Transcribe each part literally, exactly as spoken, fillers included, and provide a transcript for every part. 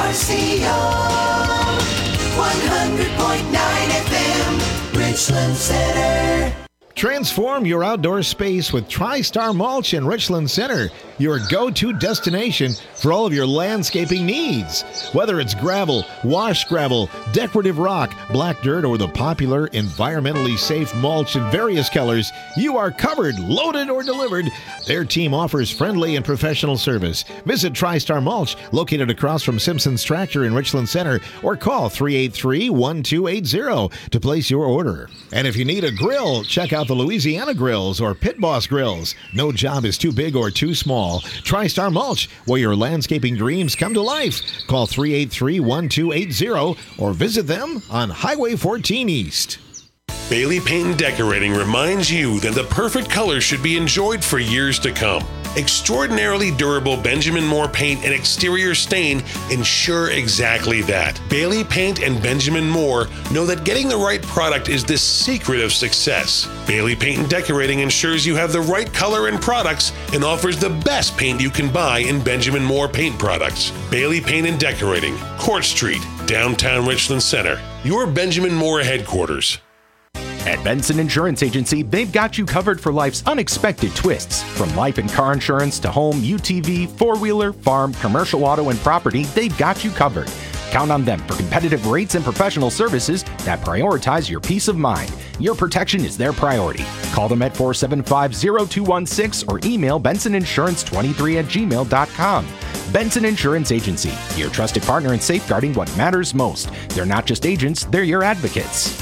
R C O, one hundred point nine F M, Richland Center. Transform your outdoor space with TriStar Mulch in Richland Center, your go-to destination for all of your landscaping needs. Whether it's gravel, wash gravel, decorative rock, black dirt, or the popular environmentally safe mulch in various colors, you are covered, loaded, or delivered. Their team offers friendly and professional service. Visit TriStar Mulch, located across from Simpson's Tractor in Richland Center, or call three eight three, one two eight zero to place your order. And if you need a grill, check out the Louisiana Grills or Pit Boss Grills. No job is too big or too small. TriStar Mulch, where your landscaping dreams come to life. Call three eight three, one two eight zero or visit them on Highway fourteen East. Bailey Paint and Decorating reminds you that the perfect color should be enjoyed for years to come. Extraordinarily durable Benjamin Moore paint and exterior stain ensure exactly that. Bailey Paint and Benjamin Moore know that getting the right product is the secret of success. Bailey Paint and Decorating ensures you have the right color and products and offers the best paint you can buy in Benjamin Moore paint products. Bailey Paint and Decorating, Court Street, downtown Richland Center. Your Benjamin Moore headquarters. At Benson Insurance Agency, they've got you covered for life's unexpected twists. From life and car insurance to home, U T V, four-wheeler, farm, commercial auto, and property, they've got you covered. Count on them for competitive rates and professional services that prioritize your peace of mind. Your protection is their priority. Call them at four seven five, zero two one six or email benson insurance twenty-three at gmail dot com. Benson Insurance Agency, your trusted partner in safeguarding what matters most. They're not just agents, they're your advocates.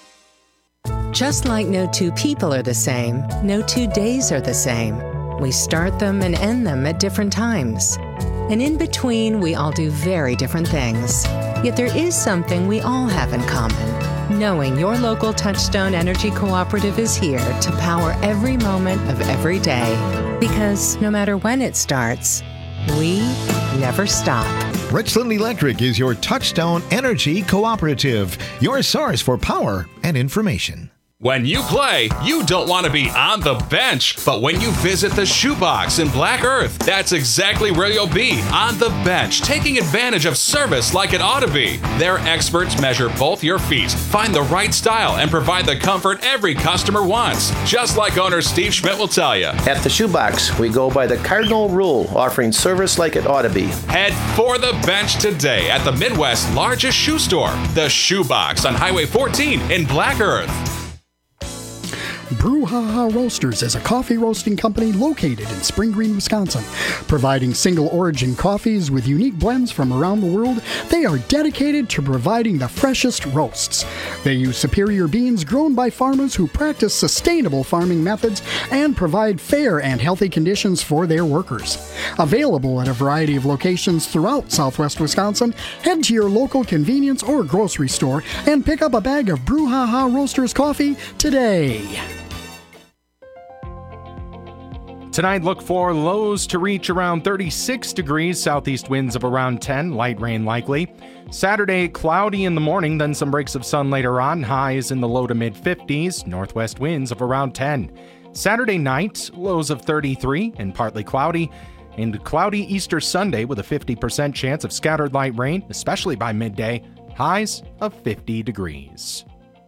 Just like no two people are the same, no two days are the same. We start them and end them at different times. And in between, we all do very different things. Yet there is something we all have in common. Knowing your local Touchstone Energy Cooperative is here to power every moment of every day. Because no matter when it starts, we never stop. Richland Electric is your Touchstone Energy Cooperative, your source for power and information. When you play, you don't want to be on the bench, but when you visit the Shoebox in Black Earth, that's exactly where you'll be, on the bench, taking advantage of service like it ought to be. Their experts measure both your feet, find the right style, and provide the comfort every customer wants, just like owner Steve Schmidt will tell you. At the Shoebox, we go by the cardinal rule, offering service like it ought to be. Head for the bench today at the Midwest's largest shoe store, the Shoebox on Highway fourteen in Black Earth. Brouhaha Roasters is a coffee roasting company located in Spring Green, Wisconsin. Providing single origin coffees with unique blends from around the world, they are dedicated to providing the freshest roasts. They use superior beans grown by farmers who practice sustainable farming methods and provide fair and healthy conditions for their workers. Available at a variety of locations throughout southwest Wisconsin, head to your local convenience or grocery store and pick up a bag of Brouhaha Roasters coffee today. Tonight, look for lows to reach around thirty-six degrees, southeast winds of around ten, light rain likely. Saturday, cloudy in the morning, then some breaks of sun later on, highs in the low to mid fifties, northwest winds of around ten. Saturday night, lows of thirty-three and partly cloudy, and cloudy Easter Sunday with a fifty percent chance of scattered light rain, especially by midday, highs of fifty degrees.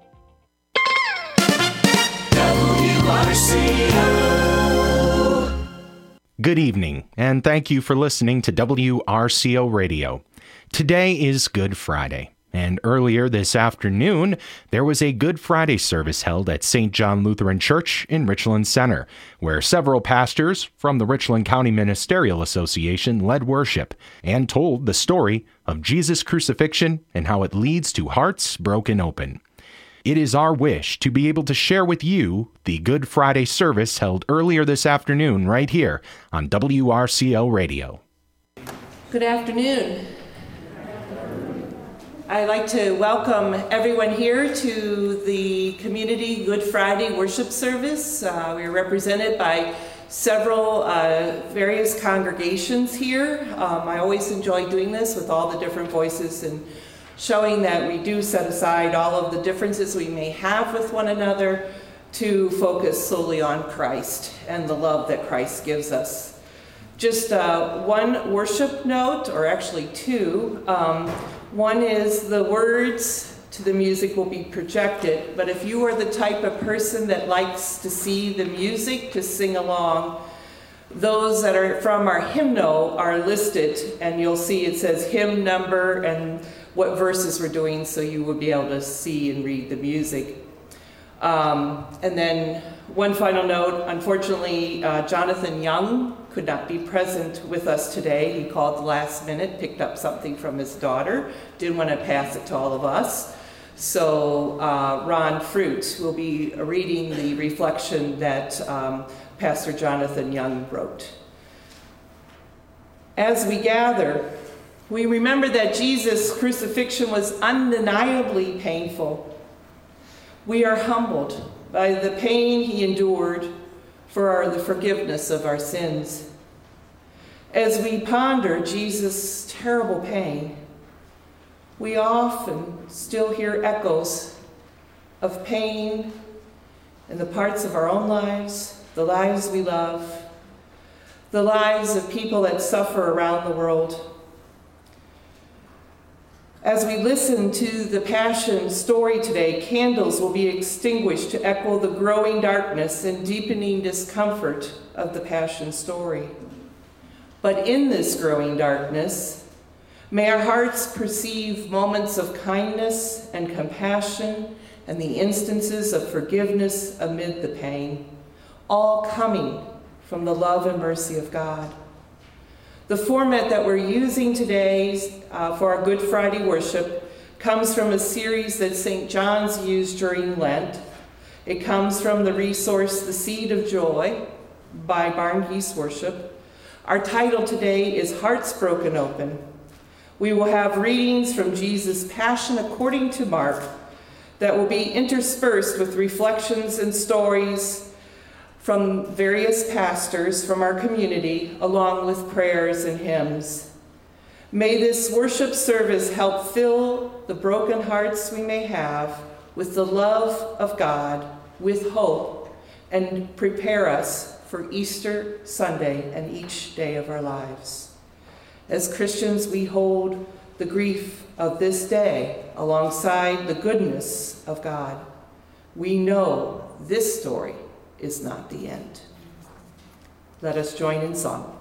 W R C O. Good evening, and thank you for listening to W R C O Radio. Today is Good Friday, and earlier this afternoon, there was a Good Friday service held at Saint John Lutheran Church in Richland Center, where several pastors from the Richland County Ministerial Association led worship and told the story of Jesus' crucifixion and how it leads to hearts broken open. It is our wish to be able to share with you the Good Friday service held earlier this afternoon right here on W R C O Radio. Good afternoon. I'd like to welcome everyone here to the Community Good Friday worship service. Uh, we are represented by several uh, various congregations here. Um, I always enjoy doing this with all the different voices and showing that we do set aside all of the differences we may have with one another to focus solely on Christ and the love that Christ gives us. Just uh, one worship note, or actually two. Um, one is the words to the music will be projected, but if you are the type of person that likes to see the music, to sing along, those that are from our hymnal are listed, and you'll see it says hymn number and what verses we're doing, so you will be able to see and read the music. Um, and then one final note, unfortunately, uh, Jonathan Young could not be present with us today. He called the last minute, picked up something from his daughter, didn't want to pass it to all of us. So uh, Ron Fruit will be reading the reflection that um, Pastor Jonathan Young wrote. As we gather, we remember that Jesus' crucifixion was undeniably painful. We are humbled by the pain he endured for our, the forgiveness of our sins. As we ponder Jesus' terrible pain, we often still hear echoes of pain in the parts of our own lives, the lives we love, the lives of people that suffer around the world. As we listen to the Passion story today, candles will be extinguished to echo the growing darkness and deepening discomfort of the Passion story. But in this growing darkness, may our hearts perceive moments of kindness and compassion and the instances of forgiveness amid the pain, all coming from the love and mercy of God. The format that we're using today uh, for our Good Friday worship comes from a series that Saint John's used during Lent. It comes from the resource, The Seed of Joy, by Barn Geese Worship. Our title today is Hearts Broken Open. We will have readings from Jesus' Passion according to Mark that will be interspersed with reflections and stories from various pastors from our community, along with prayers and hymns. May this worship service help fill the broken hearts we may have with the love of God, with hope, and prepare us for Easter Sunday and each day of our lives. As Christians, we hold the grief of this day alongside the goodness of God. We know this story is not the end. Let us join in song.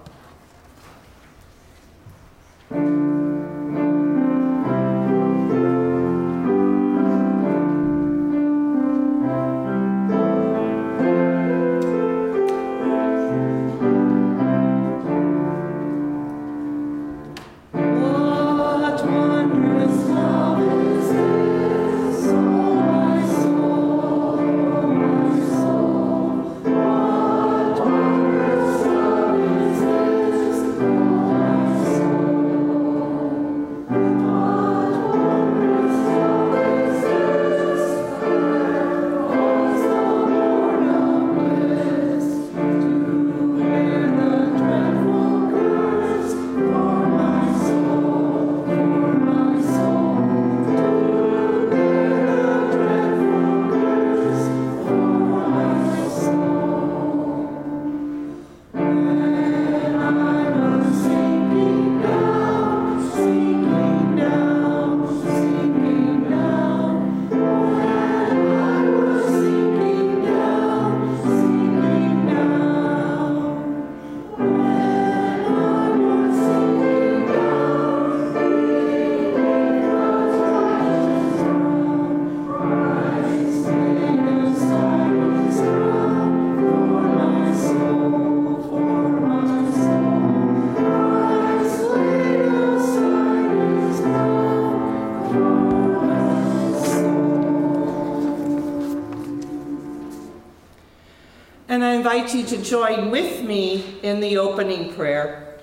And I invite you to join with me in the opening prayer.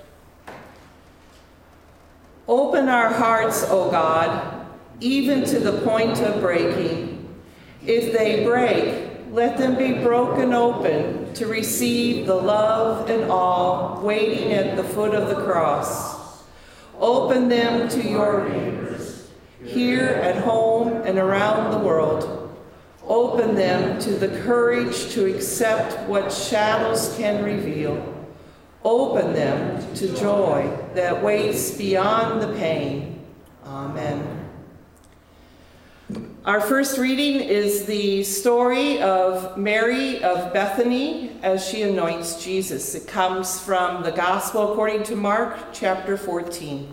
Open our hearts, O God, even to the point of breaking. If they break, let them be broken open to receive the love and awe waiting at the foot of the cross. Open them to your neighbors, here at home and around the world. Open them to the courage to accept what shadows can reveal. Open them to joy that waits beyond the pain. Amen. Our first reading is the story of Mary of Bethany as she anoints Jesus. It comes from the Gospel according to Mark, chapter fourteen.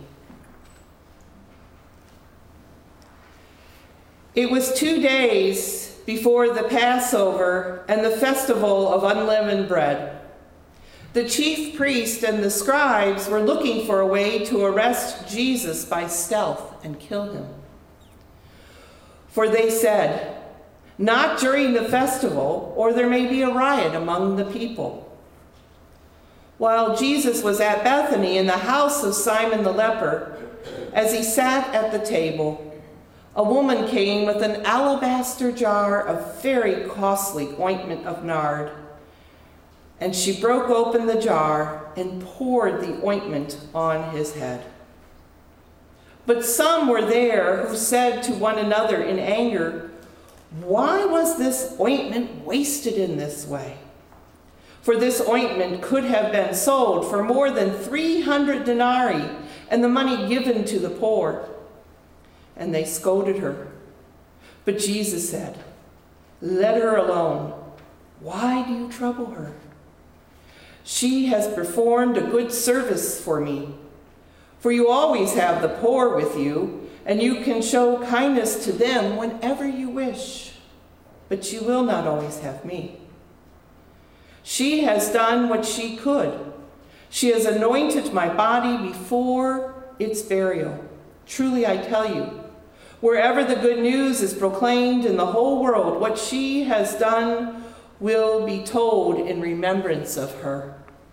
It was two days before the Passover and the festival of unleavened bread. The chief priest and the scribes were looking for a way to arrest Jesus by stealth and kill him. For they said, "Not during the festival, or there may be a riot among the people." While Jesus was at Bethany in the house of Simon the leper, as he sat at the table, a woman came with an alabaster jar of very costly ointment of nard, and she broke open the jar and poured the ointment on his head. But some were there who said to one another in anger, "Why was this ointment wasted in this way? For this ointment could have been sold for more than three hundred denarii and the money given to the poor." And they scolded her. But Jesus said, "Let her alone. Why do you trouble her? She has performed a good service for me. For you always have the poor with you, and you can show kindness to them whenever you wish. But you will not always have me. She has done what she could. She has anointed my body before its burial. Truly I tell you, wherever the good news is proclaimed in the whole world, what she has done will be told in remembrance of her."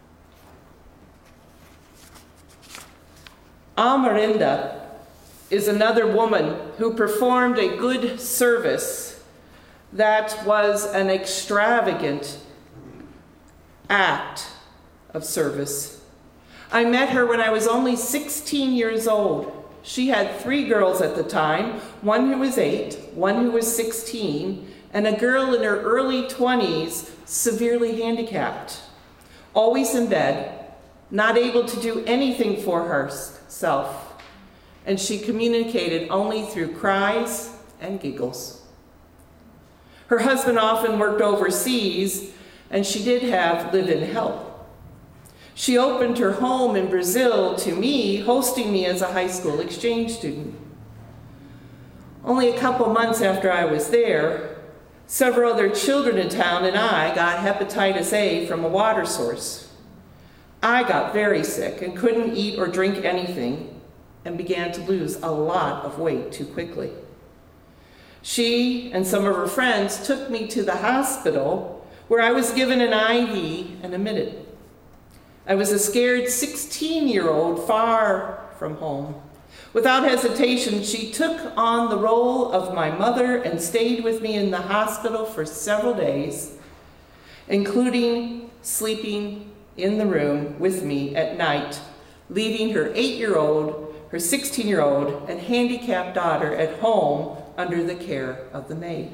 Amarinda is another woman who performed a good service that was an extravagant act of service. I met her when I was only sixteen years old. She had three girls at the time, one who was eight, one who was sixteen, and a girl in her early twenties, severely handicapped, always in bed, not able to do anything for herself, and she communicated only through cries and giggles. Her husband often worked overseas, and she did have live-in help. She opened her home in Brazil to me, hosting me as a high school exchange student. Only a couple months after I was there, several other children in town and I got hepatitis A from a water source. I got very sick and couldn't eat or drink anything and began to lose a lot of weight too quickly. She and some of her friends took me to the hospital where I was given an I V and admitted. I was a scared sixteen-year-old far from home. Without hesitation, she took on the role of my mother and stayed with me in the hospital for several days, including sleeping in the room with me at night, leaving her eight-year-old, her sixteen-year-old, and handicapped daughter at home under the care of the maid.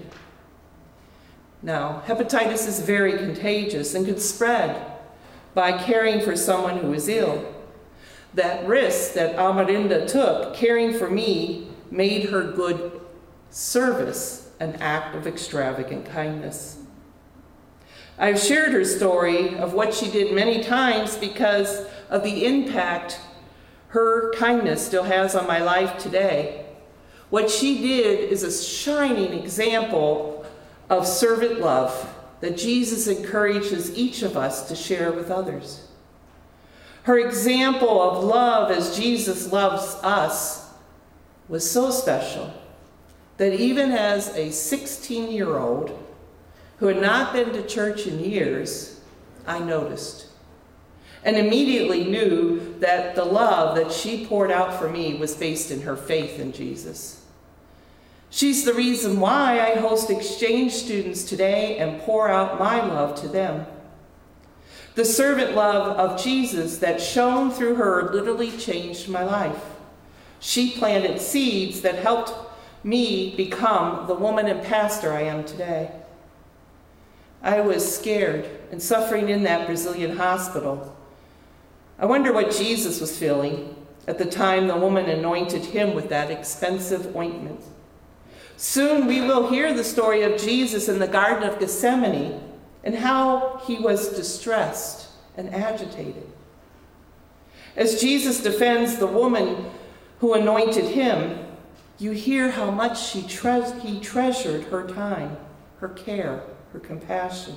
Now, hepatitis is very contagious and can spread by caring for someone who is ill. That risk that Amarinda took, caring for me, made her good service an act of extravagant kindness. I've shared her story of what she did many times because of the impact her kindness still has on my life today. What she did is a shining example of servant love that Jesus encourages each of us to share with others. Her example of love as Jesus loves us was so special that even as a sixteen-year-old who had not been to church in years, I noticed and immediately knew that the love that she poured out for me was based in her faith in Jesus. She's the reason why I host exchange students today and pour out my love to them. The servant love of Jesus that shone through her literally changed my life. She planted seeds that helped me become the woman and pastor I am today. I was scared and suffering in that Brazilian hospital, I wonder what Jesus was feeling at the time the woman anointed him with that expensive ointment. Soon we will hear the story of Jesus in the Garden of Gethsemane and how he was distressed and agitated. As Jesus defends the woman who anointed him, you hear how much he, tre- he treasured her time, her care, her compassion.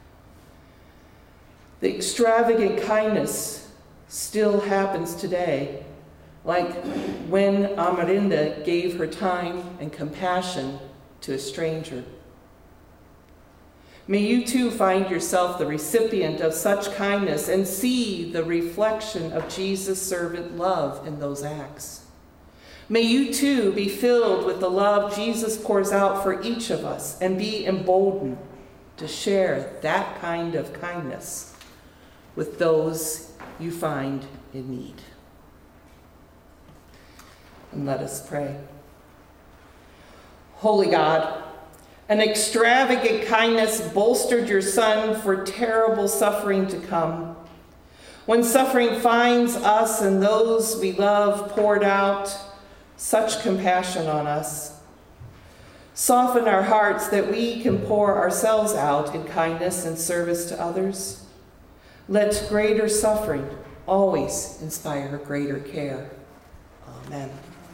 The extravagant kindness still happens today, like when Amarinda gave her time and compassion to a stranger. May you too find yourself the recipient of such kindness and see the reflection of Jesus' servant love in those acts. May you too be filled with the love Jesus pours out for each of us and be emboldened to share that kind of kindness with those you find in need. And let us pray. Holy God, an extravagant kindness bolstered your Son for terrible suffering to come. When suffering finds us and those we love poured out such compassion on us, soften our hearts that we can pour ourselves out in kindness and service to others. Let greater suffering always inspire greater care. Amen.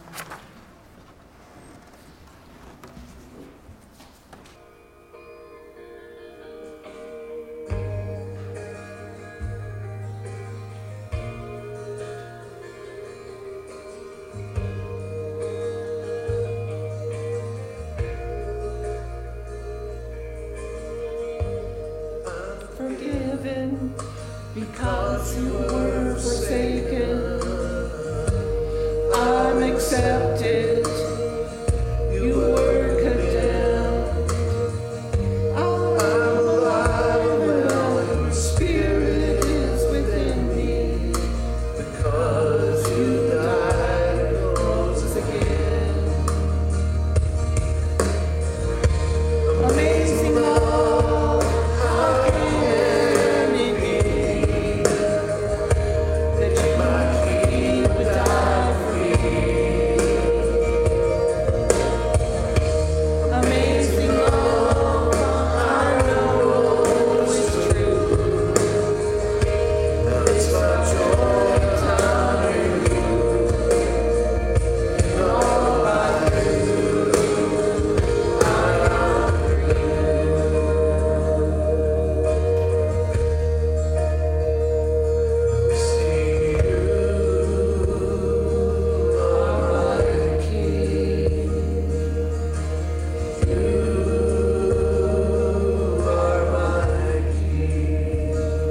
Forgiven because you were forsaken. I'm accepted. You were condemned. I'm alive and your spirit is within me because you died and rose again. Amazing love, how can it be that you, my King, would die for me? Amazing love, I know is true. It's my joy to honor you in all I do. I honor you. See you are my King. You are my King.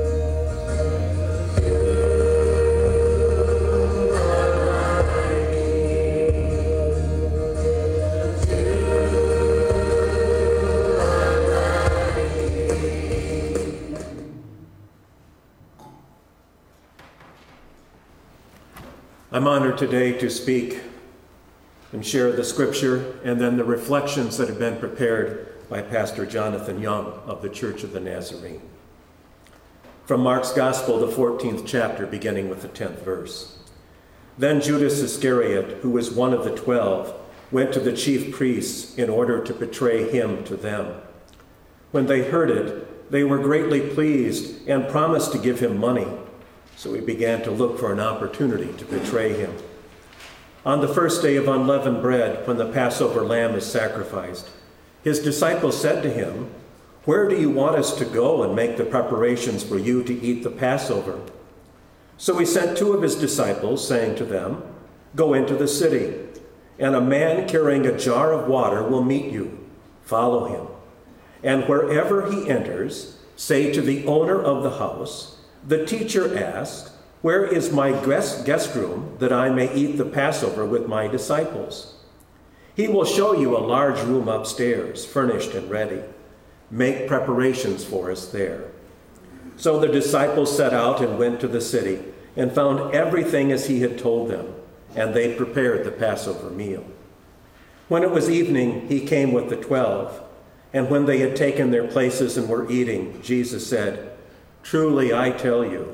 I'm honored today to speak and share the scripture and then the reflections that have been prepared by Pastor Jonathan Young of the Church of the Nazarene. From Mark's Gospel, the fourteenth chapter, beginning with the tenth verse. Then Judas Iscariot, who was one of the twelve, went to the chief priests in order to betray him to them. When they heard it, they were greatly pleased and promised to give him money. So he began to look for an opportunity to betray him. On the first day of unleavened bread, when the Passover lamb is sacrificed, his disciples said to him, "Where do you want us to go and make the preparations for you to eat the Passover?" So he sent two of his disciples, saying to them, "Go into the city, and a man carrying a jar of water will meet you. Follow him. And wherever he enters, say to the owner of the house, 'The teacher asked, where is my guest guest room that I may eat the Passover with my disciples?' He will show you a large room upstairs, furnished and ready. Make preparations for us there." So the disciples set out and went to the city and found everything as he had told them, and they prepared the Passover meal. When it was evening, he came with the twelve, and when they had taken their places and were eating, Jesus said, "Truly I tell you,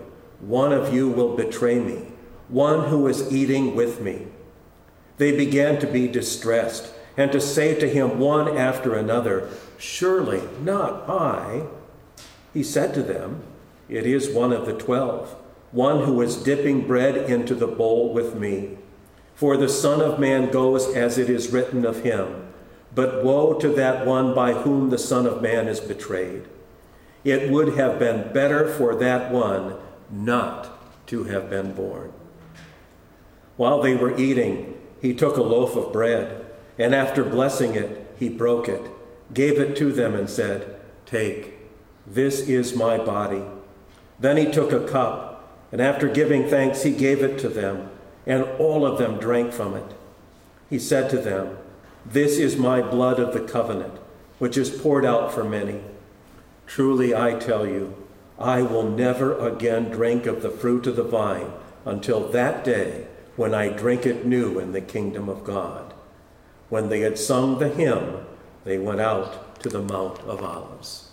one of you will betray me, one who is eating with me." They began to be distressed and to say to him one after another, "Surely not I." He said to them, "It is one of the twelve, one who is dipping bread into the bowl with me. For the Son of Man goes as it is written of him, but woe to that one by whom the Son of Man is betrayed. It would have been better for that one not to have been born." While they were eating, he took a loaf of bread, and after blessing it, he broke it, gave it to them, and said, "Take, this is my body." Then he took a cup, and after giving thanks, he gave it to them, and all of them drank from it. He said to them, "This is my blood of the covenant, which is poured out for many. Truly I tell you, I will never again drink of the fruit of the vine until that day when I drink it new in the kingdom of God." When they had sung the hymn, they went out to the Mount of Olives.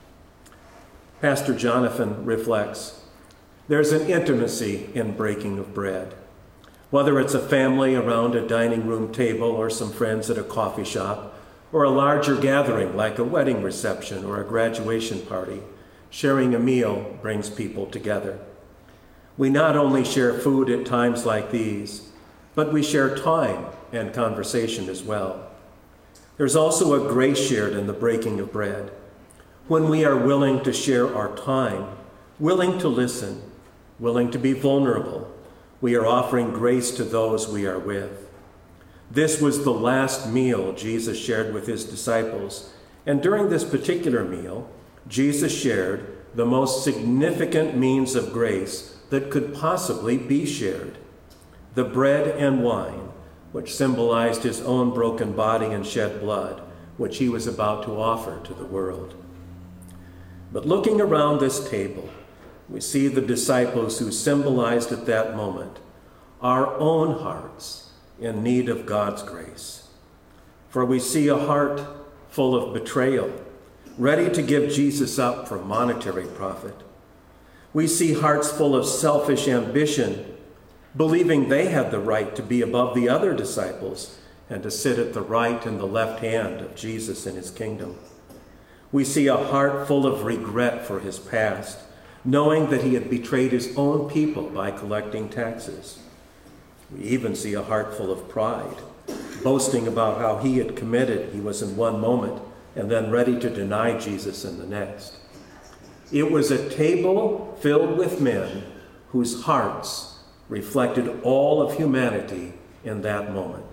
Pastor Jonathan reflects, there's an intimacy in breaking of bread. Whether it's a family around a dining room table or some friends at a coffee shop, or a larger gathering like a wedding reception or a graduation party, sharing a meal brings people together. We not only share food at times like these, but we share time and conversation as well. There's also a grace shared in the breaking of bread. When we are willing to share our time, willing to listen, willing to be vulnerable, we are offering grace to those we are with. This was the last meal Jesus shared with his disciples, and during this particular meal, Jesus shared the most significant means of grace that could possibly be shared: the bread and wine, which symbolized his own broken body and shed blood, which he was about to offer to the world. But looking around this table, we see the disciples who symbolized at that moment our own hearts in need of God's grace. For we see a heart full of betrayal, ready to give Jesus up for monetary profit. We see hearts full of selfish ambition, believing they had the right to be above the other disciples and to sit at the right and the left hand of Jesus in his kingdom. We see a heart full of regret for his past, knowing that he had betrayed his own people by collecting taxes. We even see a heart full of pride, boasting about how he had committed he was in one moment and then ready to deny Jesus in the next. It was a table filled with men whose hearts reflected all of humanity in that moment.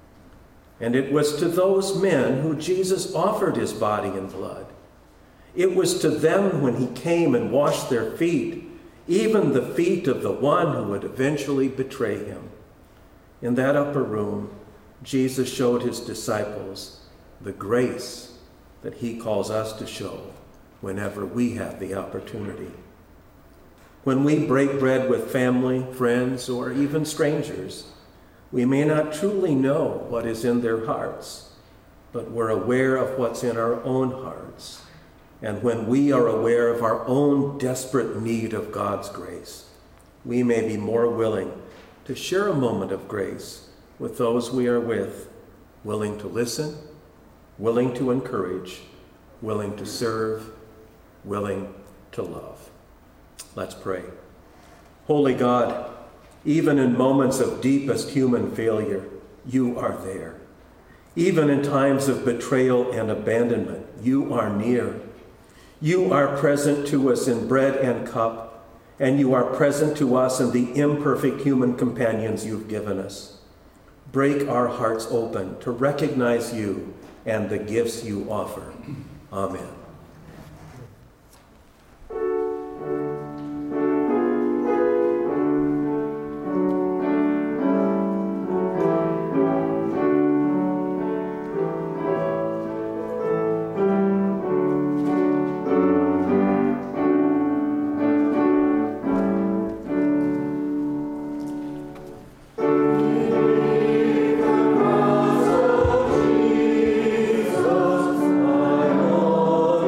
And it was to those men who Jesus offered his body and blood. It was to them when he came and washed their feet, even the feet of the one who would eventually betray him. In that upper room, Jesus showed his disciples the grace that he calls us to show whenever we have the opportunity. When we break bread with family, friends, or even strangers, we may not truly know what is in their hearts, but we're aware of what's in our own hearts. And when we are aware of our own desperate need of God's grace, we may be more willing to share a moment of grace with those we are with, willing to listen, willing to encourage, willing to serve, willing to love. Let's pray. Holy God, even in moments of deepest human failure, you are there. Even in times of betrayal and abandonment, you are near. You are present to us in bread and cup, and you are present to us in the imperfect human companions you've given us. Break our hearts open to recognize you and the gifts you offer. Amen. Jesus, my Lord.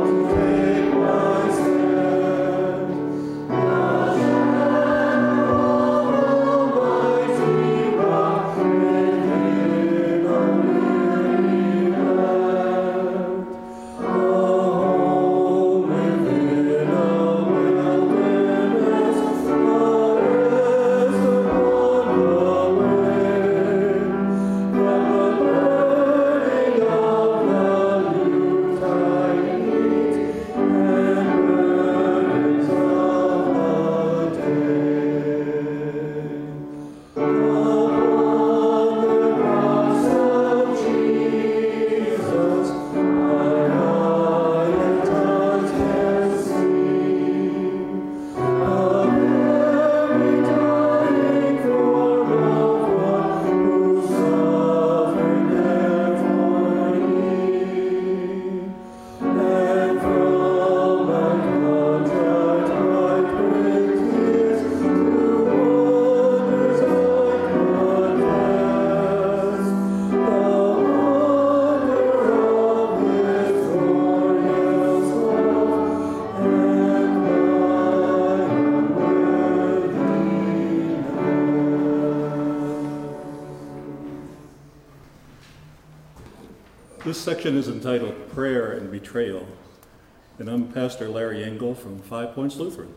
This section is entitled Prayer and Betrayal, and I'm Pastor Larry Engel from Five Points Lutheran.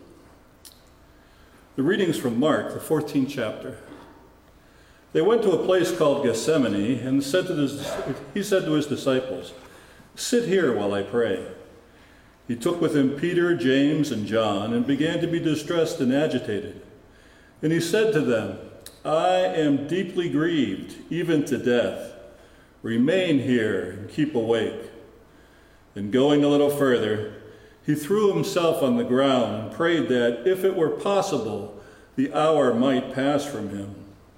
The reading's from Mark, the fourteenth chapter. They went to a place called Gethsemane, and said to his, he said to his disciples, "Sit here while I pray." He took with him Peter, James, and John, and began to be distressed and agitated. And he said to them, "I am deeply grieved, even to death. Remain here and keep awake." And going a little further, he threw himself on the ground and prayed that, if it were possible, the hour might pass from him.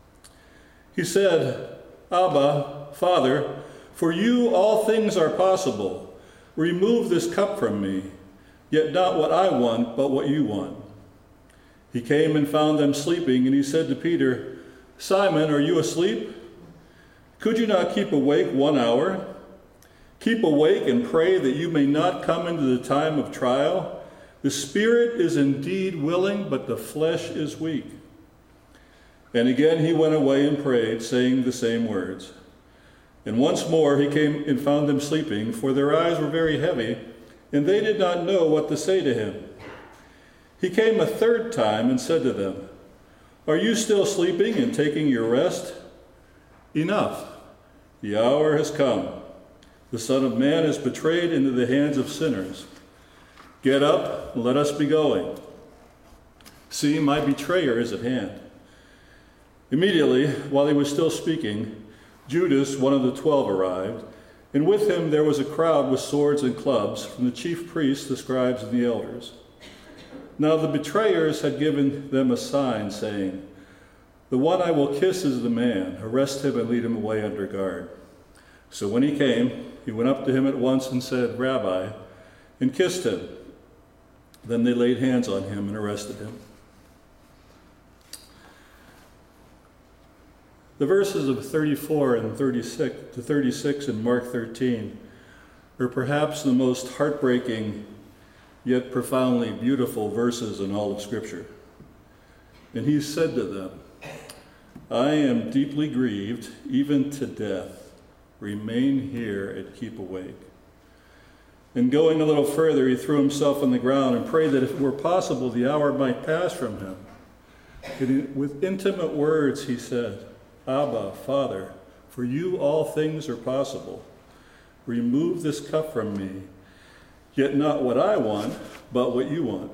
He said, "Abba, Father, for you all things are possible. Remove this cup from me, yet not what I want, but what you want." He came and found them sleeping, and he said to Peter, "Simon, are you asleep? Could you not keep awake one hour? Keep awake and pray that you may not come into the time of trial. The spirit is indeed willing, but the flesh is weak." And again he went away and prayed, saying the same words. And once more he came and found them sleeping, for their eyes were very heavy, and they did not know what to say to him. He came a third time and said to them, "Are you still sleeping and taking your rest? Enough, the hour has come. The Son of Man is betrayed into the hands of sinners. Get up, and let us be going. See, my betrayer is at hand." Immediately, while he was still speaking, Judas, one of the twelve, arrived, and with him there was a crowd with swords and clubs from the chief priests, the scribes, and the elders. Now the betrayers had given them a sign, saying, "The one I will kiss is the man. Arrest him and lead him away under guard." So when he came, he went up to him at once and said, "Rabbi," and kissed him. Then they laid hands on him and arrested him. The verses of thirty-four and thirty-six to thirty-six in Mark thirteen are perhaps the most heartbreaking yet profoundly beautiful verses in all of Scripture. And he said to them, "I am deeply grieved, even to death. Remain here and keep awake." And going a little further, he threw himself on the ground and prayed that if it were possible, the hour might pass from him. And with intimate words he said, "Abba, Father, for you all things are possible. Remove this cup from me, yet not what I want, but what you want."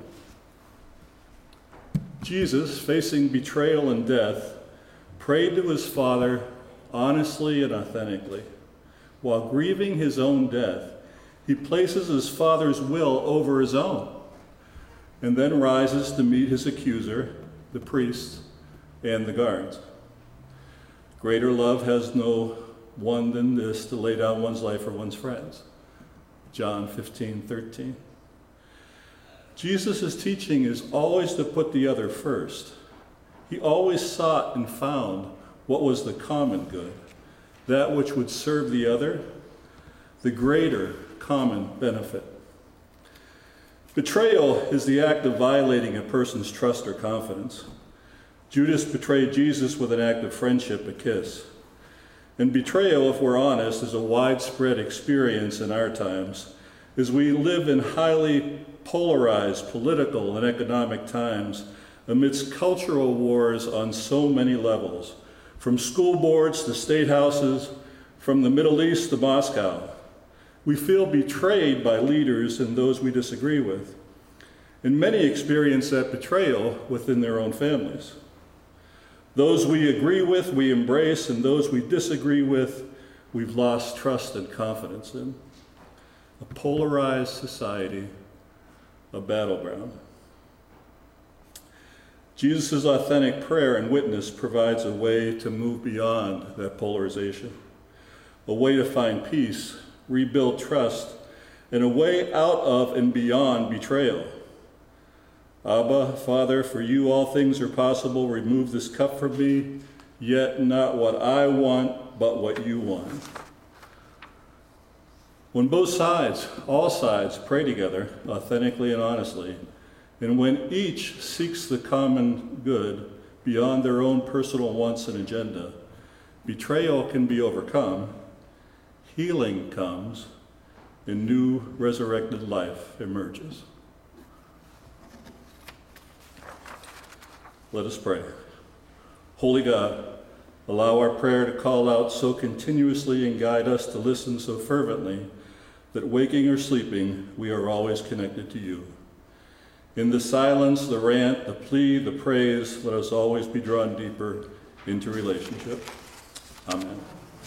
Jesus, facing betrayal and death, prayed to his Father honestly and authentically. While grieving his own death, he places his Father's will over his own, and then rises to meet his accuser, the priests, and the guards. Greater love has no one than this, to lay down one's life for one's friends. John fifteen thirteen. Jesus' teaching is always to put the other first. He always sought and found what was the common good, that which would serve the other, the greater common benefit. Betrayal is the act of violating a person's trust or confidence. Judas betrayed Jesus with an act of friendship, a kiss. And betrayal, if we're honest, is a widespread experience in our times, as we live in highly polarized political and economic times amidst cultural wars on so many levels, from school boards to state houses, from the Middle East to Moscow. We feel betrayed by leaders and those we disagree with. And many experience that betrayal within their own families. Those we agree with, we embrace, and those we disagree with, we've lost trust and confidence in. A polarized society, a battleground. Jesus' authentic prayer and witness provides a way to move beyond that polarization, a way to find peace, rebuild trust, and a way out of and beyond betrayal. Abba, Father, for you all things are possible. Remove this cup from me, yet not what I want, but what you want. When both sides, all sides, pray together, authentically and honestly, and when each seeks the common good beyond their own personal wants and agenda, betrayal can be overcome, healing comes, and new resurrected life emerges. Let us pray. Holy God, allow our prayer to call out so continuously and guide us to listen so fervently that waking or sleeping, we are always connected to you. In the silence, the rant, the plea, the praise, let us always be drawn deeper into relationship. Amen.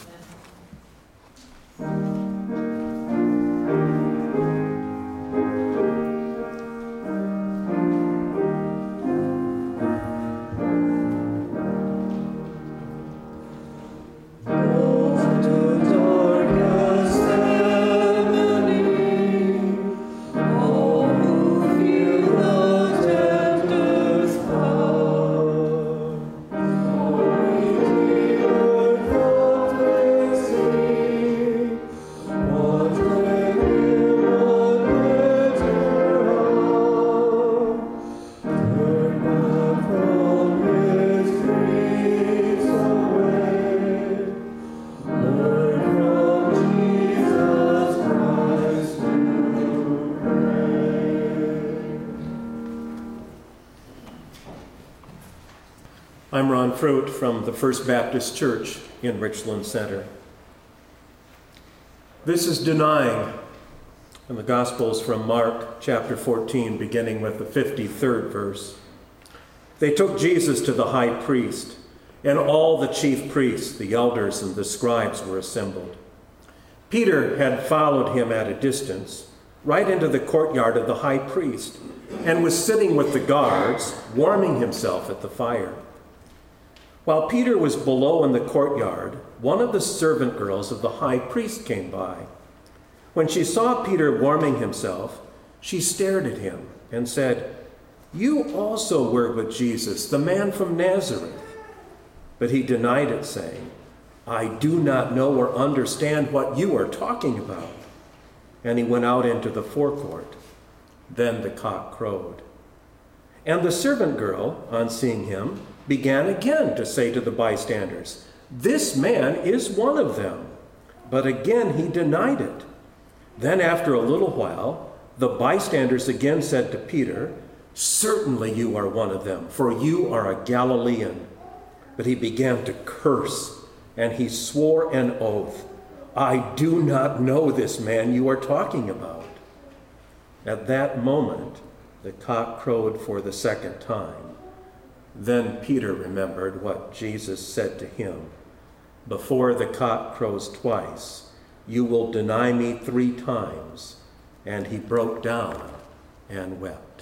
I'm Ron Fruit from the First Baptist Church in Richland Center. This is denying, and the Gospels from Mark chapter fourteen, beginning with the fifty-third verse. They took Jesus to the high priest, and all the chief priests, the elders, and the scribes were assembled. Peter had followed him at a distance, right into the courtyard of the high priest, and was sitting with the guards, warming himself at the fire. While Peter was below in the courtyard, one of the servant girls of the high priest came by. When she saw Peter warming himself, she stared at him and said, "You also were with Jesus, the man from Nazareth." But he denied it, saying, "I do not know or understand what you are talking about." And he went out into the forecourt. Then the cock crowed. And the servant girl, on seeing him, began again to say to the bystanders, "This man is one of them." But again he denied it. Then after a little while, the bystanders again said to Peter, "Certainly you are one of them, for you are a Galilean." But he began to curse, and he swore an oath, "I do not know this man you are talking about." At that moment, the cock crowed for the second time. Then Peter remembered what Jesus said to him, "Before the cock crows twice, you will deny me three times." And he broke down and wept.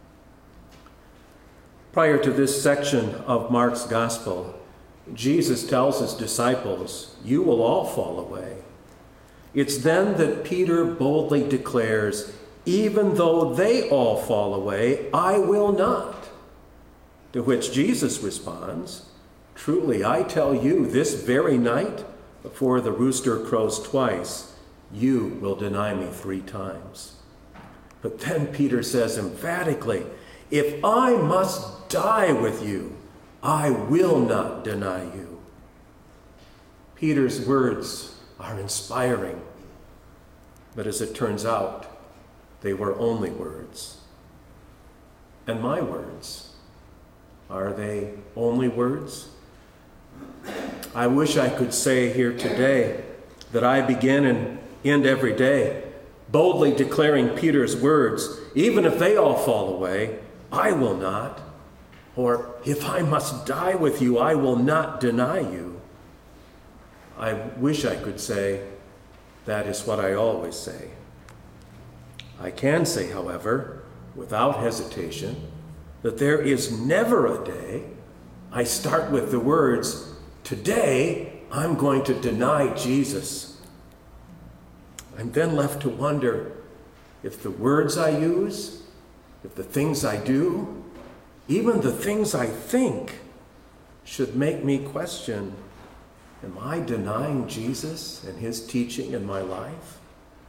Prior to this section of Mark's gospel, Jesus tells his disciples, "You will all fall away." It's then that Peter boldly declares, "Even though they all fall away, I will not." To which Jesus responds, "Truly I tell you, this very night, before the rooster crows twice, you will deny me three times." But then Peter says emphatically, "If I must die with you, I will not deny you." Peter's words are inspiring, but as it turns out, they were only words. And my words, are they only words? I wish I could say here today that I begin and end every day boldly declaring Peter's words, "Even if they all fall away, I will not." Or, "If I must die with you, I will not deny you." I wish I could say that is what I always say. I can say, however, without hesitation, that there is never a day I start with the words, "Today I'm going to deny Jesus." I'm then left to wonder if the words I use, if the things I do, even the things I think, should make me question, am I denying Jesus and his teaching in my life?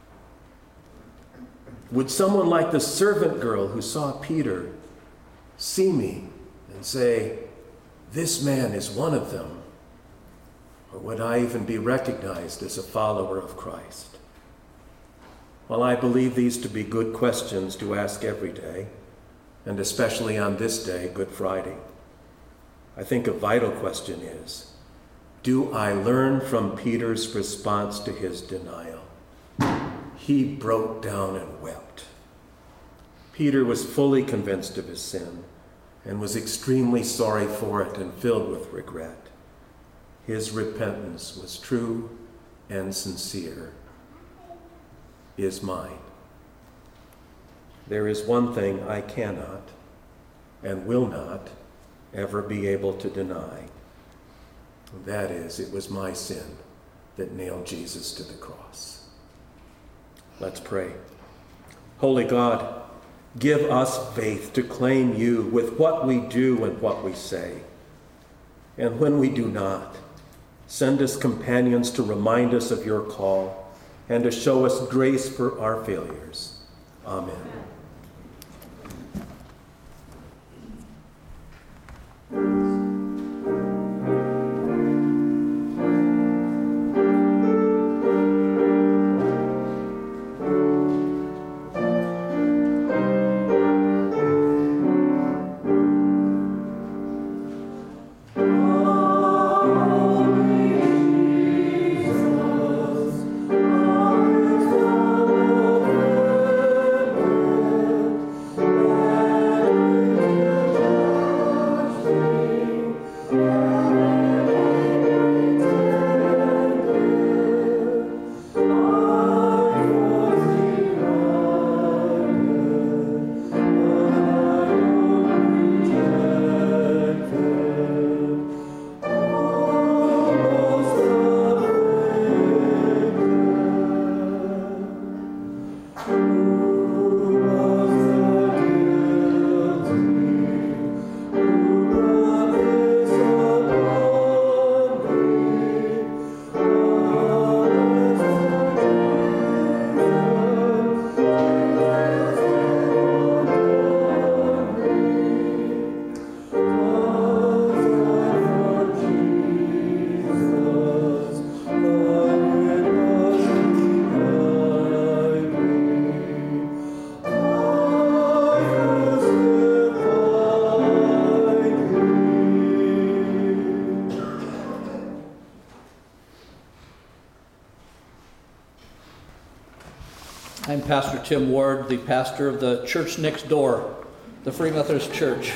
Would someone like the servant girl who saw Peter see me and say, "This man is one of them"? Or would I even be recognized as a follower of Christ? While I believe these to be good questions to ask every day, and especially on this day, Good Friday, I think a vital question is, do I learn from Peter's response to his denial? He broke down and wept. Peter was fully convinced of his sin and was extremely sorry for it and filled with regret. His repentance was true and sincere. Is mine. There is one thing I cannot and will not ever be able to deny. That is, it was my sin that nailed Jesus to the cross. Let's pray. Holy God, give us faith to claim you with what we do and what we say. And when we do not, send us companions to remind us of your call and to show us grace for our failures. Amen. I'm Pastor Tim Ward, the pastor of the church next door, the Free Methodist Church.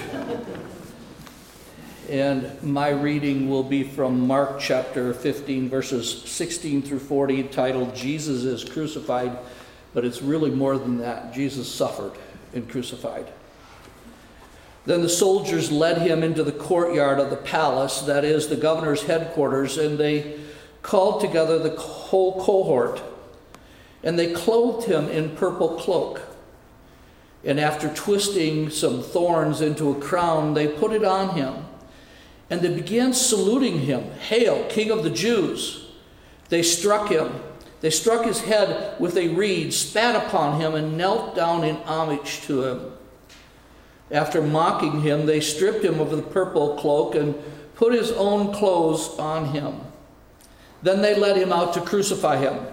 And my reading will be from Mark chapter fifteen, verses sixteen through forty, titled Jesus is Crucified, but it's really more than that. Jesus suffered and crucified. Then the soldiers led him into the courtyard of the palace, that is, the governor's headquarters, and they called together the whole cohort. And they clothed him in purple cloak. And after twisting some thorns into a crown, they put it on him. And they began saluting him, "Hail, King of the Jews!" They struck him. They struck his head with a reed, spat upon him, and knelt down in homage to him. After mocking him, they stripped him of the purple cloak and put his own clothes on him. Then they led him out to crucify him.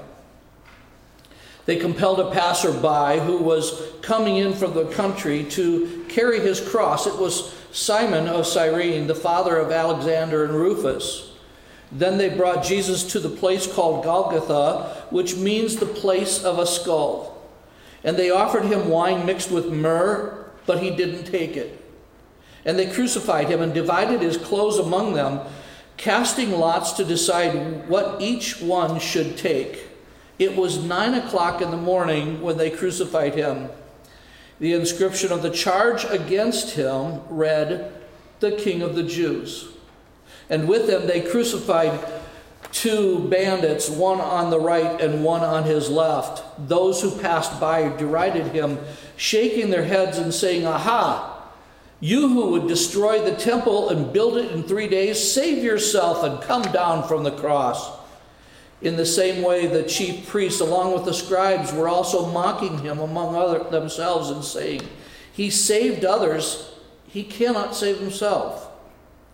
They compelled a passerby who was coming in from the country to carry his cross. It was Simon of Cyrene, the father of Alexander and Rufus. Then they brought Jesus to the place called Golgotha, which means the place of a skull. And they offered him wine mixed with myrrh, but he didn't take it. And they crucified him and divided his clothes among them, casting lots to decide what each one should take. It was nine o'clock in the morning when they crucified him. The inscription of the charge against him read, "The King of the Jews." And with them they crucified two bandits, one on the right and one on his left. Those who passed by derided him, shaking their heads and saying, "Aha! You who would destroy the temple and build it in three days, save yourself and come down from the cross." In the same way, the chief priests, along with the scribes, were also mocking him among other themselves and saying, "He saved others, he cannot save himself.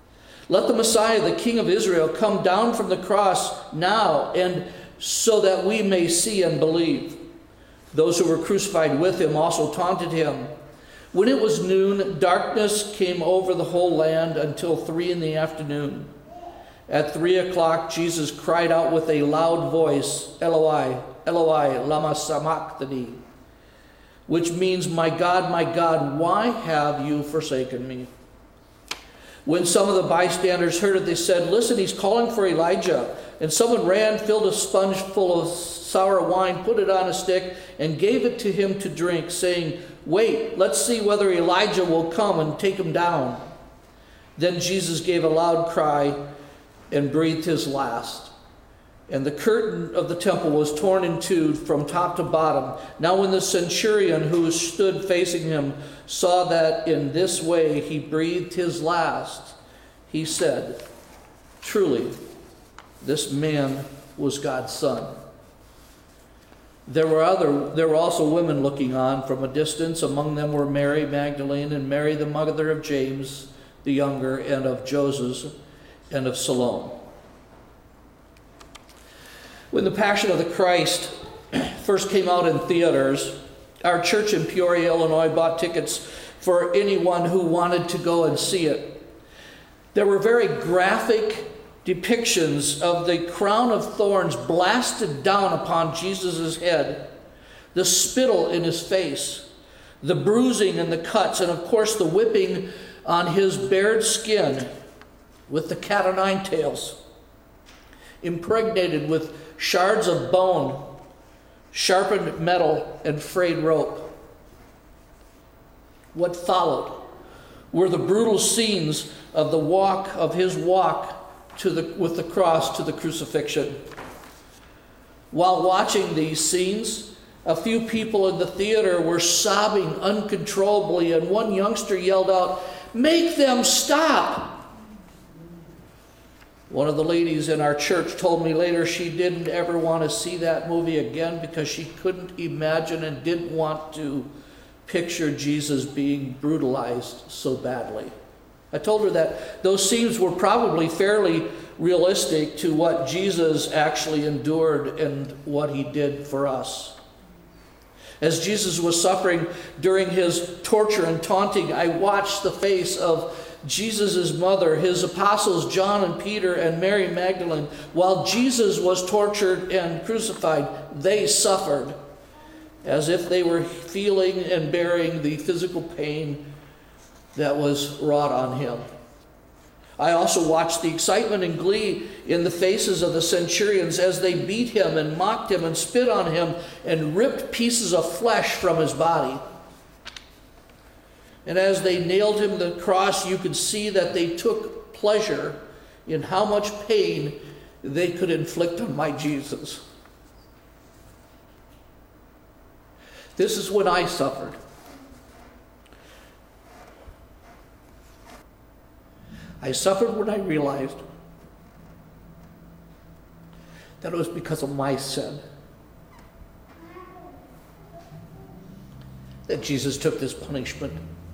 Let the Messiah, the King of Israel, come down from the cross now, and so that we may see and believe." Those who were crucified with him also taunted him. When it was noon, darkness came over the whole land until three in the afternoon. At three o'clock, Jesus cried out with a loud voice, "Eloi, Eloi, lama sabachthani," which means, "My God, my God, why have you forsaken me?" When some of the bystanders heard it, they said, "Listen, he's calling for Elijah." And someone ran, filled a sponge full of sour wine, put it on a stick, and gave it to him to drink, saying, "Wait, let's see whether Elijah will come and take him down." Then Jesus gave a loud cry and breathed his last. And the curtain of the temple was torn in two from top to bottom. Now when the centurion who stood facing him saw that in this way he breathed his last, he said, "Truly, this man was God's son." There were other there were also women looking on from a distance. Among them were Mary Magdalene and Mary the mother of James the younger, and of Joseph and of Salome. When The Passion of the Christ first came out in theaters, our church in Peoria, Illinois bought tickets for anyone who wanted to go and see it. There were very graphic depictions of the crown of thorns blasted down upon Jesus' head, the spittle in his face, the bruising and the cuts, and of course the whipping on his bared skin with the cat o' nine tails, impregnated with shards of bone, sharpened metal, and frayed rope. What followed were the brutal scenes of the walk of his walk to the, with the cross to the crucifixion. While watching these scenes, a few people in the theater were sobbing uncontrollably, and one youngster yelled out, "Make them stop!" One of the ladies in our church told me later she didn't ever want to see that movie again because she couldn't imagine and didn't want to picture Jesus being brutalized so badly. I told her that those scenes were probably fairly realistic to what Jesus actually endured and what he did for us. As Jesus was suffering during his torture and taunting, I watched the face of Jesus' mother, his apostles John and Peter and Mary Magdalene. While Jesus was tortured and crucified, they suffered as if they were feeling and bearing the physical pain that was wrought on him. I also watched the excitement and glee in the faces of the centurions as they beat him and mocked him and spit on him and ripped pieces of flesh from his body. And as they nailed him to the cross, you could see that they took pleasure in how much pain they could inflict on my Jesus. This is when I suffered. I suffered when I realized that it was because of my sin that Jesus took this punishment.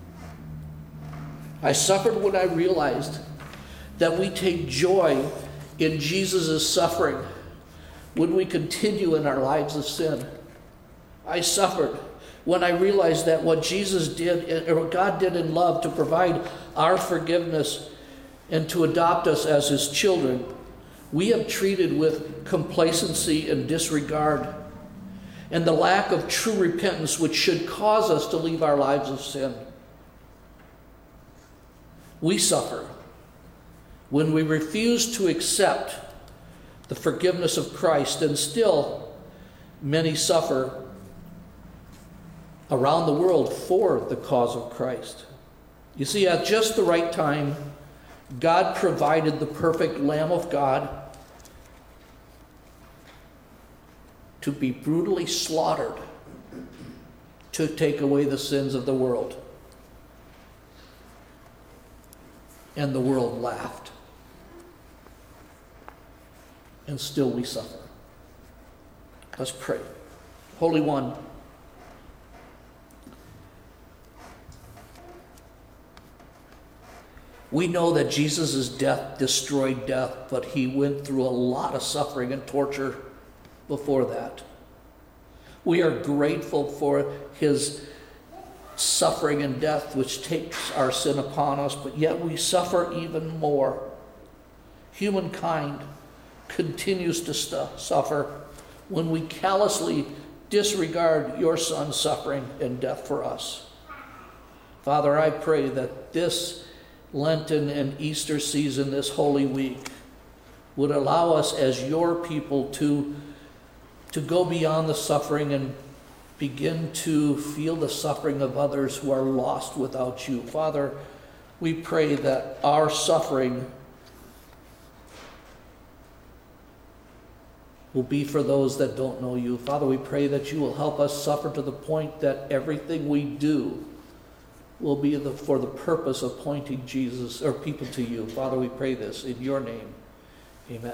I suffered when I realized that we take joy in Jesus' suffering when we continue in our lives of sin. I suffered when I realized that what Jesus did, or what God did in love to provide our forgiveness and to adopt us as his children, we have treated with complacency and disregard, and the lack of true repentance, which should cause us to leave our lives of sin. We suffer when we refuse to accept the forgiveness of Christ, and still many suffer around the world for the cause of Christ. You see, at just the right time, God provided the perfect Lamb of God to be brutally slaughtered to take away the sins of the world. And the world laughed. And still we suffer. Let's pray. Holy One, We know that Jesus' death destroyed death, but he went through a lot of suffering and torture before that. We are grateful for his suffering and death, which takes our sin upon us, but yet we suffer even more. Humankind continues to st- suffer when we callously disregard your son's suffering and death for us. Father, I pray that this Lenten and Easter season, this Holy Week, would allow us as your people to, to go beyond the suffering and begin to feel the suffering of others who are lost without you. Father, we pray that our suffering will be for those that don't know you. Father, we pray that you will help us suffer to the point that everything we do will be the, for the purpose of pointing Jesus or people to you. Father, we pray this in your name. Amen.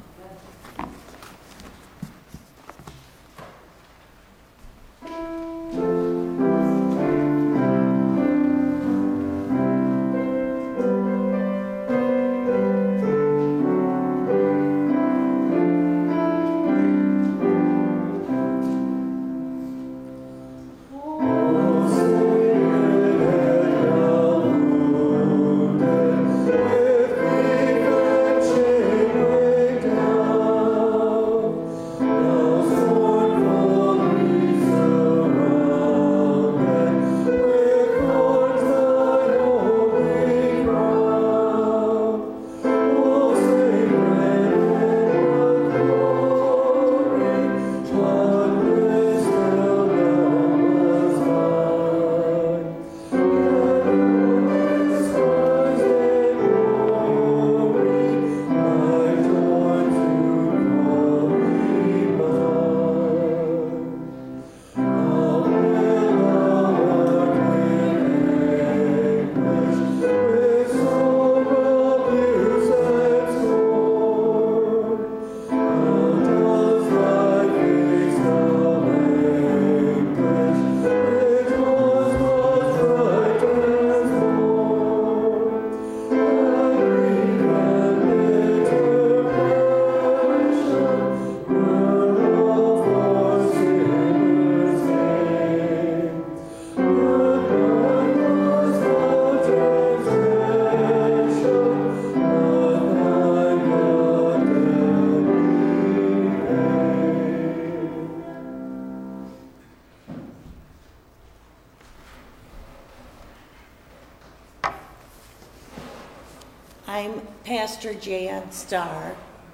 I'm Pastor Jan Starr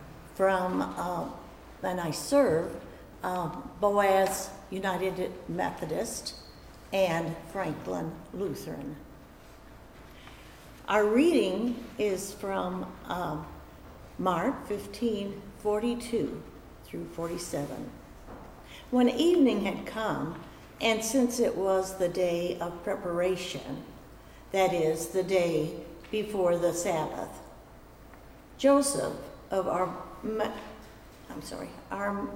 from, uh, and I serve uh, Boaz United Methodist and Franklin Lutheran. Our reading is from uh, Mark fifteen forty-two through forty-seven. When evening had come, and since it was the day of preparation, that is, the day before the Sabbath, Joseph of our, I'm sorry, our,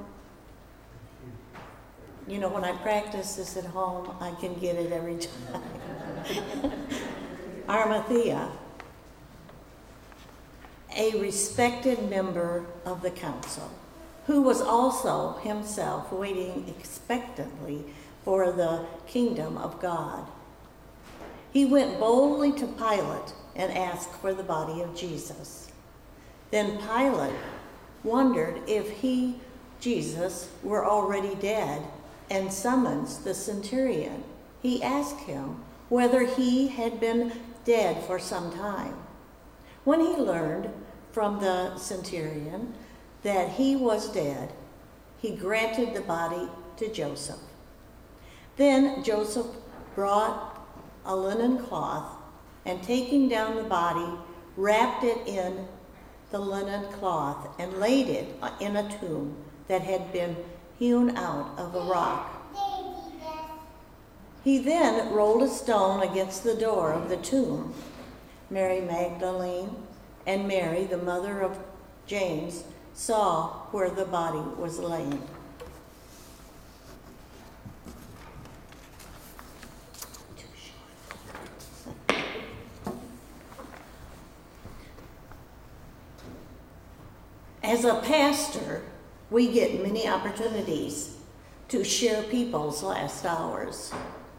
you know, when I practice this at home, I can get it every time. Arimathea, a respected member of the council, who was also himself waiting expectantly for the kingdom of God. He went boldly to Pilate and asked for the body of Jesus. Then Pilate wondered if he, Jesus, were already dead, and summons the centurion. He asked him whether he had been dead for some time. When he learned from the centurion that he was dead, he granted the body to Joseph. Then Joseph brought a linen cloth, and taking down the body, wrapped it in the linen cloth and laid it in a tomb that had been hewn out of a rock. He then rolled a stone against the door of the tomb. Mary Magdalene and Mary, the mother of James, saw where the body was laying. As a pastor, we get many opportunities to share people's last hours.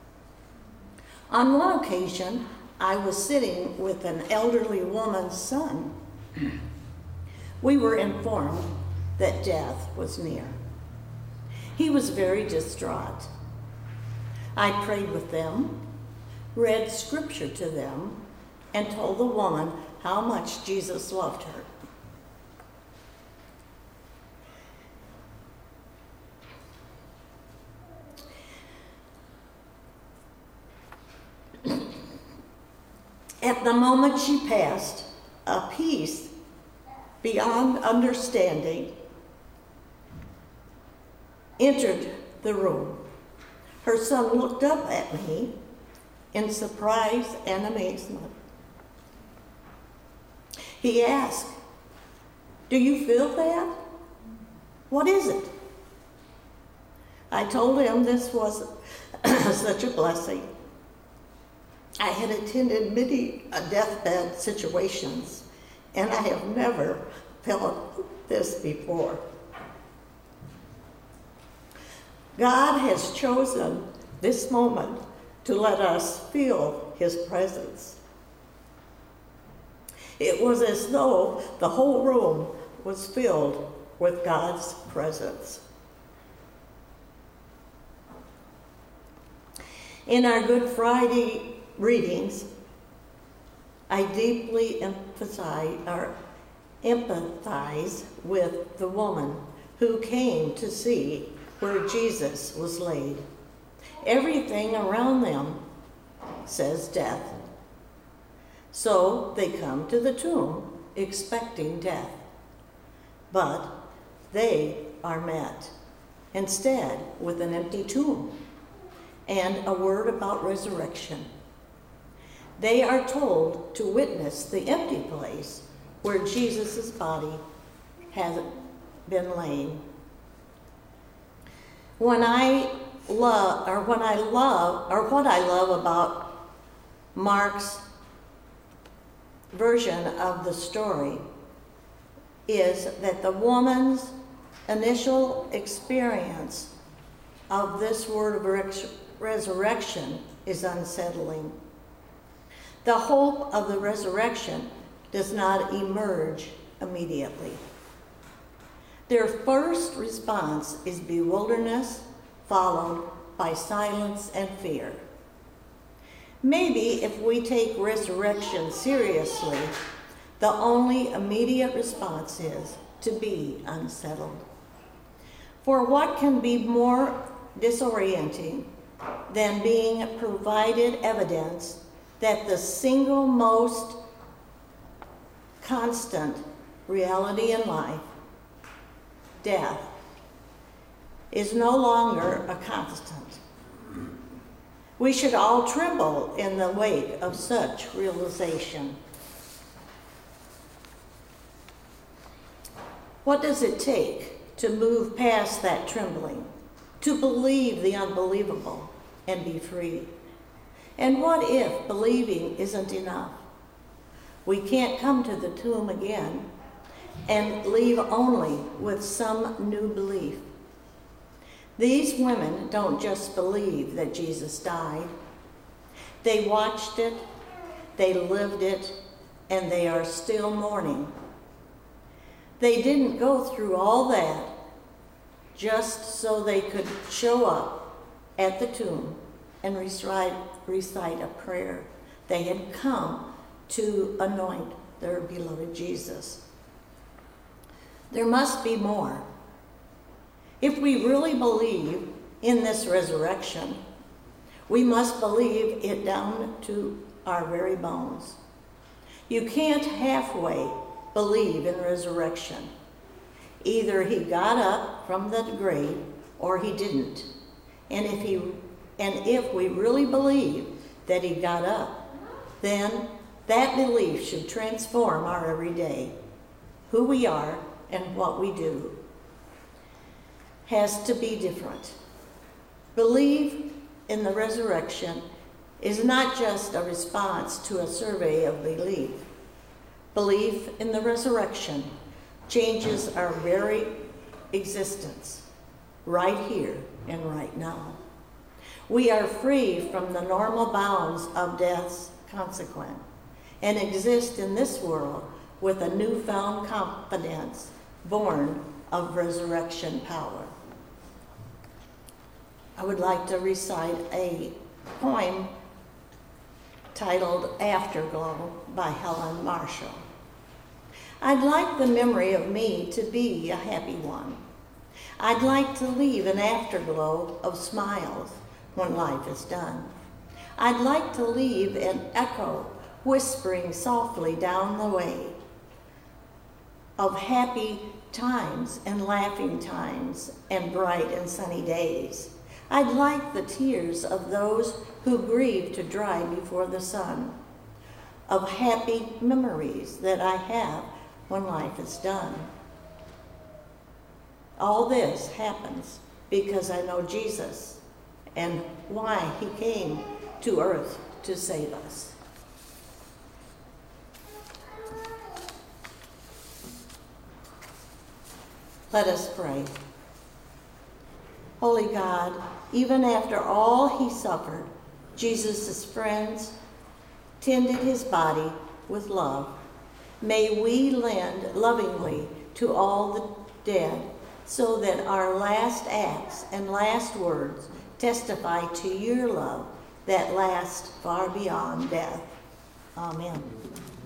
On one occasion, I was sitting with an elderly woman's son. We were informed that death was near. He was very distraught. I prayed with them, read scripture to them, and told the woman how much Jesus loved her. At the moment she passed, a peace beyond understanding entered the room. Her son looked up at me in surprise and amazement. He asked, "Do you feel that? What is it?" I told him this was such a blessing. I had attended many deathbed situations, and I have never felt this before. God has chosen this moment to let us feel his presence. It was as though the whole room was filled with God's presence. In our Good Friday readings, I deeply emphasize or empathize with the woman who came to see where Jesus was laid. Everything around them says death. So they come to the tomb expecting death. But they are met instead with an empty tomb and a word about resurrection. They are told to witness the empty place where Jesus' body has been laid. When I love, or when I love, or what I love about Mark's version of the story is that the woman's initial experience of this word of res- resurrection is unsettling. The hope of the resurrection does not emerge immediately. Their first response is bewilderness, followed by silence and fear. Maybe if we take resurrection seriously, the only immediate response is to be unsettled. For what can be more disorienting than being provided evidence that the single most constant reality in life, death, is no longer a constant? We should all tremble in the wake of such realization. What does it take to move past that trembling, to believe the unbelievable and be free? And what if believing isn't enough? We can't come to the tomb again and leave only with some new belief. These women don't just believe that Jesus died. They watched it, they lived it, and they are still mourning. They didn't go through all that just so they could show up at the tomb and recite, recite a prayer. They had come to anoint their beloved Jesus. There must be more. If we really believe in this resurrection, we must believe it down to our very bones. You can't halfway believe in resurrection. Either he got up from the grave or he didn't. And if he and if we really believe that he got up, then that belief should transform our everyday. Who we are and what we do has to be different. Belief in the resurrection is not just a response to a survey of belief. Belief in the resurrection changes our very existence right here and right now. We are free from the normal bounds of death's consequence and exist in this world with a newfound confidence born of resurrection power. I would like to recite a poem titled Afterglow by Helen Marshall. I'd like the memory of me to be a happy one. I'd like to leave an afterglow of smiles when life is done. I'd like to leave an echo whispering softly down the way of happy times and laughing times and bright and sunny days. I'd like the tears of those who grieve to dry before the sun, of happy memories that I have when life is done. All this happens because I know Jesus and why he came to earth to save us. Let us pray. Holy God, even after all he suffered, Jesus' friends tended his body with love. May we lend lovingly to all the dead, so that our last acts and last words testify to your love that lasts far beyond death. Amen.